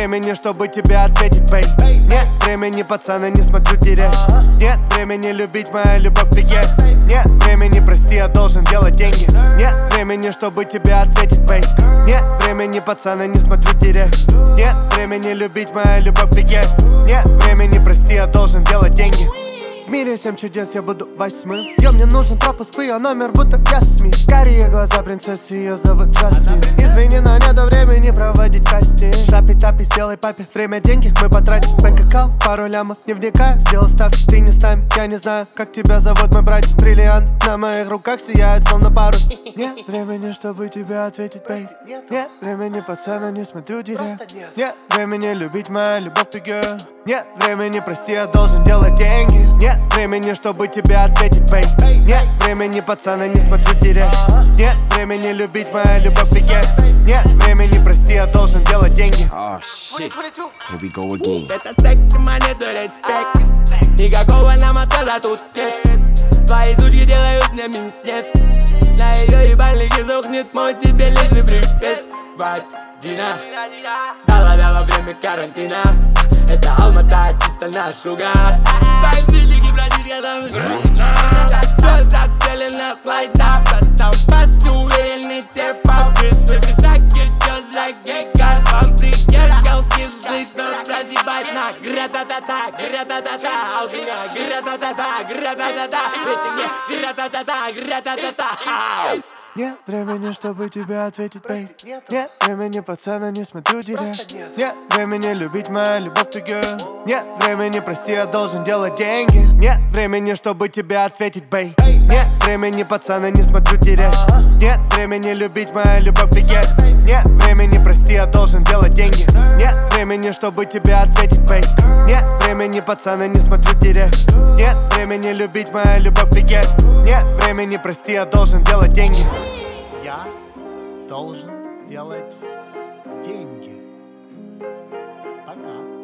времени, чтобы тебе ответить, бей. Нет времени, пацаны, не смотрю директ. Нет времени любить, моя любовь беге. Нет времени, прости, я должен делать деньги. Нет времени, чтобы тебе ответить, бей. Нет времени, пацаны, не смотрю директ. Нет времени любить, моя любовь беге. Нет времени, прости, я должен делать деньги. В мире 7 чудес, я буду 8-м. Ё, мне нужен пропуск в её номер, будто Ясмин. Карие глаза принцессы, её зовут Джасмин. Извини, но нету времени проводить кастинг. Шапи-тапи, сделай папе, время, деньги мы потратим. Бэнк-аккаунт, пару лямов, не вникая, сделал ставки. Ты не с нами, я не знаю, как тебя зовут, мой братик. Бриллиант на моих руках сияет, словно парус. Нет времени, чтобы тебе ответить, бей. Нет времени, пацаны, не смотрю директ. Нет времени любить, моя любовь беге. Нет времени, прости, я должен делать деньги. Нет времени, чтобы тебе ответить, бей. Нет времени, пацаны, не смотрю директ. Нет времени любить, моя любовь беге. Нет времени, прости, я должен делать деньги. Oh shit, here we go again. Это стеки, монету, респект. Никакого нам отказа тут нет. Твои сучки делают мне минет. На ее ебальнике сохнет мой тебе личный привет. Вайп, Джина, дала время карантина. Это Алмата, чисто наш угар. Твои сучки, братишка, там все застелено флайта. Там подуверенный тепа. Слышишь, так идет за гекар. Вам приехал, ты слышно прозябать на гра-та-та-та, гра-та-та-та. А у меня гра-та-та-та, гра-та-та-та. Это не гра-та-та-та, гра-та-та-та. Нет времени, чтобы тебе ответить, бей. Нет времени, пацаны, не смотрю директ. Нет времени любить, моя любовь беге. Нет времени, прости, я должен делать деньги. Нет времени, чтобы тебе ответить, бей. Нет времени, пацаны, не смотрю директ. Нет времени любить, моя любовь беге. Нет времени, прости, я должен делать деньги. Нет времени, чтобы тебе ответить, бей. Нет времени, пацаны, не смотрю директ. Нет времени любить, моя любовь беге. Нет времени, прости, я должен делать деньги. Я должен делать деньги. Пока.